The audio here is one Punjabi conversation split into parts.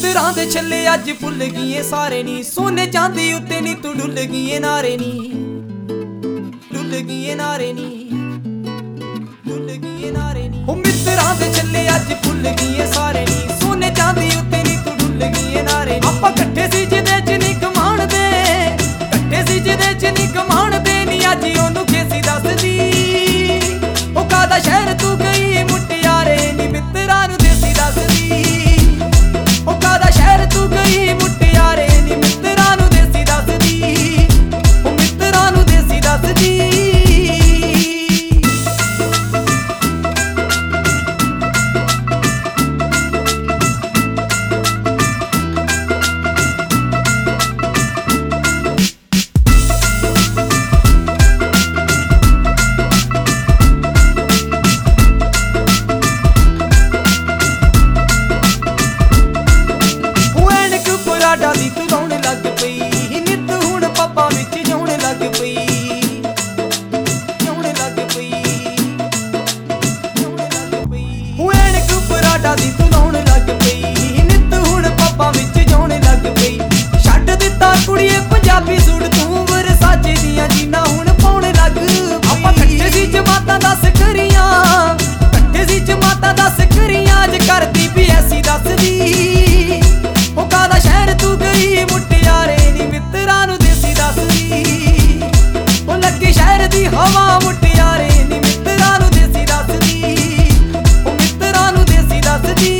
ਮਿੱਤਰਾਂ ਦੇ ਛੱਲੇ ਅੱਜ ਭੁੱਲ ਗਈਏ ਸਾਰੇ ਨੀ, ਸੋਨੇ ਚਾਂਦੀ ਉੱਤੇ ਨੀ ਤੂੰ ਡੁੱਲ ਗਈਏ ਨਾਰੇ ਨੀ, ਡੁੱਲ ਗਈਏ ਨਾਰੇ ਨੀ, ਡੁੱਲ ਗਈਏ ਨਾਰੇ ਨੀ। ਉਹ ਮਿੱਤਰਾਂ ਦੇ ਛੱਲੇ ਅੱਜ ਭੁੱਲ ਗਈਏ ਸਾਰੇ ਨੀ, ਸੋਨੇ ਚਾਂਦੀ ਉੱਤੇ ਨੀ ਤੂੰ ਡੁੱਲ ਗਈਏ ਨਾਰੇ ਨੀ। ਆਪਾਂ ਇਕੱਠੇ ਸੀ ਜਿਹਦੇ ਚ ਨੀ ਕਮਾਣ ਦੇ, ਇਕੱਠੇ ਸੀ ਜਿਹਦੇ ਚ ਨੀ ਕਮਾਣ ਦੇ ਨੀ, ਅੱਜ ਉਹਨੂੰ ਖੇਸੀ ਦੱਸਦੀ ਉਹ ਕਾਹਦਾ ਸ਼ਹਿਰ ਤੂੰ ਗਈ ਮੁਟਿਆਰੇ ਨੀ, ਮਿੱਤਰਾਂ ਨੂੰ ਦੇਸੀ ਦੱਸਦੀ ਉਹ ਕਾਹਦਾ ਸ਼ਹਿਰ ਤੂੰ ਗਈ ਮੁਟਿਆਰੇ ਨੀ, ਮਿੱਤਰਾਂ ਨੂੰ ਦੇਸੀ ਦੱਸਦੀ ਉਹ ਮਿੱਤਰਾਂ ਨੂੰ ਦੇਸੀ ਦੱਸਦੀ। ਪਰਾਡਾ ਦੀ ਤੂੰ ਲਾਉਣ ਲੱਗ ਪਈ, ਨਿੱਤ ਹੁਣ ਪੱਬਾਂ ਵਿੱਚ ਜਾਉਣ ਲੱਗ ਪਈ, ਜਾਉਣ ਲੱਗ ਪਈ, ਜਾਉਣ ਲੱਗ ਪਈ। ਉਹ ਐਨਕ ਪਰਾਡਾ ਦੀ ਤੂੰ ਲਾਉਣ ਲੱਗ ਪਈ, ਨਿੱਤ ਹੁਣ ਪੱਬਾਂ ਵਿੱਚ ਜਾਉਣ ਲੱਗ ਪਈ। ਛੱਡ ਦਿੱਤਾ ਕੁੜੀਏ ਪੰਜਾਬੀ ਸੂਟ ਤੂੰ ਵਰਸਾਚੇ ਦੀਆਂ ਜੀਨਾਂ ਹੁਣ ਪਾਉਣ ਲੱਗ ਪਈ। ਆਪਾਂ ਇਕੱਠੇ ਸੀ ਜਮਾਤਾਂ ਦੱਸ ਕਰੀਆਂ, ਇਕੱਠੇ ਸੀ ਜਮਾਤਾਂ ਦੱਸ ਕਰੀਆਂ, ਅੱਜ ਕਰਦੀ ਵੀ ਐਸੀ ਦੱਸਦੀ ਉਹ ਕਾਹਦਾ ਸ਼ਹਿਰ ਤੂੰ ਗਈ ਮੁਟਿਆਰੇ ਨੀ, ਮਿੱਤਰਾਂ ਨੂੰ ਦੇਸੀ ਦੱਸਦੀ ਉਹ ਲੱਗੇ ਸ਼ਹਿਰ ਦੀ ਹਵਾ ਮੁਟਿਆਰੇ ਨੀ, ਮਿੱਤਰਾਂ ਨੂੰ ਦੇਸੀ ਦੱਸਦੀ ਉਹ ਮਿੱਤਰਾਂ ਨੂੰ ਦੇਸੀ ਦੱਸਦੀ।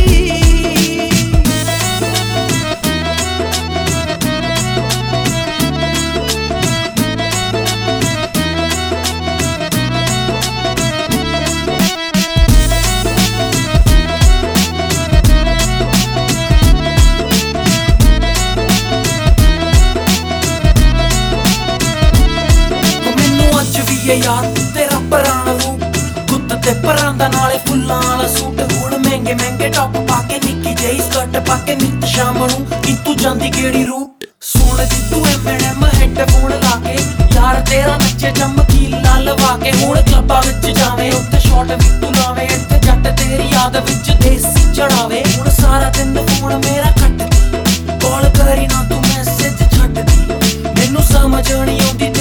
ਯਾਰ ਤੇਰਾ ਪੁਰਾਣਾ ਰੂਪ, ਗੁੱਤ ਤੇ ਪਰਾਂਦਾ ਨਾਲੇ ਫੁੱਲਾਂ ਵਾਲਾ ਸੂਟ, ਹੁਣ ਮਹਿੰਗੇ ਮਹਿੰਗੇ ਟੌਪ ਪਾ ਕੇ ਨਿੱਕੀ ਜਿਹੀ ਸਕਰਟ ਪਾ ਕੇ ਨਿੱਤ ਸ਼ਾਮ ਨੂੰ ਨੀ ਤੂੰ ਜਾਂਦੀ ਕਿਹੜੀ ਰੂਟ। ਸੁਣਦੀ ਤੂੰ M&M ਹੈੱਡਫੋਨ ਲਾ ਕੇ, ਯਾਰ ਤੇਰਾ ਨੱਚੇ ਚਮਕੀਲਾ ਲਵਾ ਕੇ, ਹੁਣ ਕਲੱਬਾਂ ਵਿੱਚ ਜਾਵੇਂ ਉੱਥੇ ਸ਼ਾਟ ਵੀ ਤੂੰ ਲਾਵੇਂ, ਇੱਥੇ ਜੱਟ ਤੇਰੀ ਯਾਦ ਵਿੱਚ ਦੇਸੀ ਚੜਾਵੇ। ਹੁਣ ਸਾਰਾ ਦਿਨ ਫੋਨ ਮੇਰਾ ਕੱਟਦੀ, ਕਾਲ ਕਰੀ ਨਾ ਤੂੰ ਮੈਸੇਜ ਛੱਡਦੀ, ਮੈਨੂੰ ਸਮਝ ਨਹੀਂ ਆਉਂਦੀ